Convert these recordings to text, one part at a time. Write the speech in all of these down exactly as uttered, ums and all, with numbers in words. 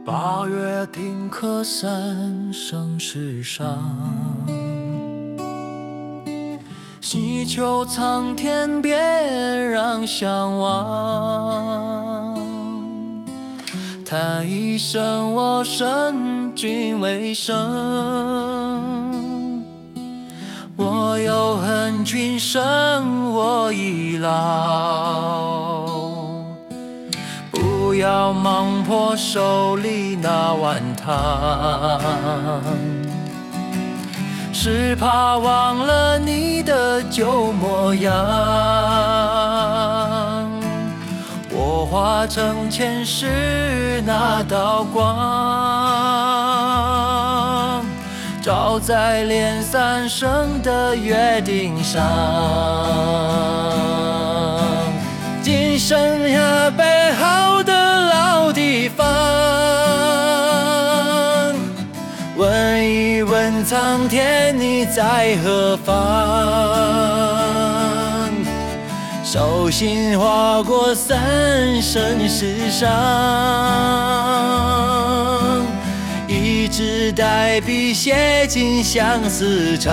八月定客三生石上，细秋苍天别让相望。叹一声我生君未生，我又恨君生我已老。不要忙破手里那碗汤，是怕忘了你的旧模样。我化成前世那道光，照在连三生的约定上。今生呀，备好的老地方，问一问苍天，你在何方？手心划过三生石上，一支代笔写尽相思长。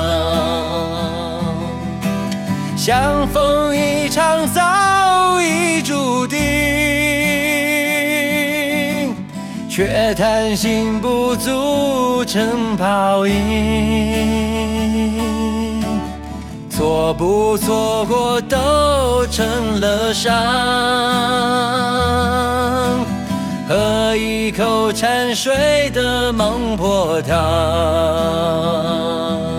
相逢一场早已注定，却叹心不足成泡影。错不错过都成了伤，喝一口掺水的孟婆汤。